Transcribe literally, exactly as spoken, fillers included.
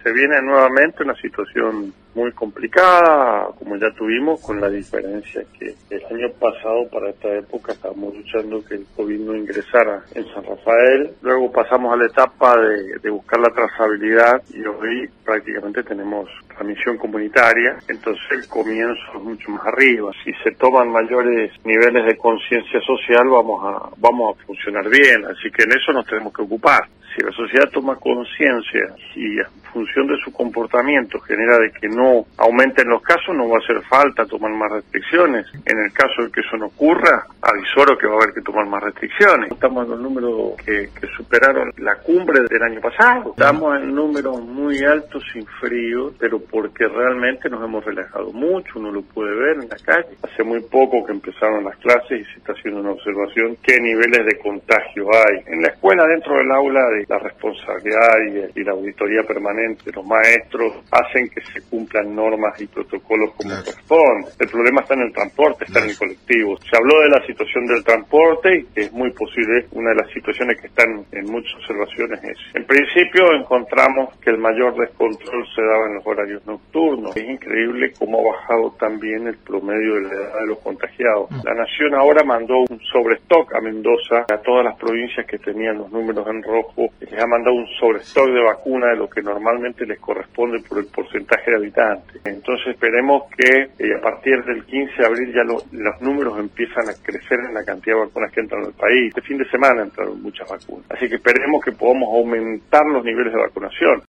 Se viene nuevamente una situación muy complicada, como ya tuvimos, con la diferencia que el año pasado para esta época estábamos luchando que el COVID no ingresara en San Rafael. Luego pasamos a la etapa de, de buscar la trazabilidad y hoy prácticamente tenemos transmisión comunitaria, entonces el comienzo es mucho más arriba. Si se toman mayores niveles de conciencia social, vamos a vamos a funcionar bien, así que en eso nos tenemos que ocupar. Si la sociedad toma conciencia y en función de su comportamiento genera de que no aumenten los casos, no va a hacer falta tomar más restricciones. En el caso de que eso no ocurra, avisoro que va a haber que tomar más restricciones. Estamos en los números que, que superaron la cumbre del año pasado. Estamos en números muy altos sin frío, pero porque realmente nos hemos relajado mucho, uno lo puede ver en la calle. Hace muy poco que empezaron las clases y se está haciendo una observación qué niveles de contagio hay. En la escuela, dentro del aula, de la responsabilidad y, y la auditoría permanente de los maestros hacen que se cumplan normas y protocolos como claro. corresponde. El problema está en el transporte, está claro. en el colectivo. Se habló de la situación del transporte y es muy posible, una de las situaciones que están en muchas observaciones es, en principio encontramos que el mayor descontrol se daba en los horarios nocturnos. Es increíble cómo ha bajado también el promedio de la edad de los contagiados. La Nación ahora mandó un sobrestock a Mendoza, a todas las provincias que tenían los números en rojo, les ha mandado un sobrestock de vacuna de lo que normalmente les corresponde por el porcentaje de habitantes. Entonces esperemos que eh, a partir del quince de abril ya lo, los números empiezan a crecer en la cantidad de vacunas que entran al país. Este fin de semana entraron muchas vacunas. Así que esperemos que podamos aumentar los niveles de vacunación.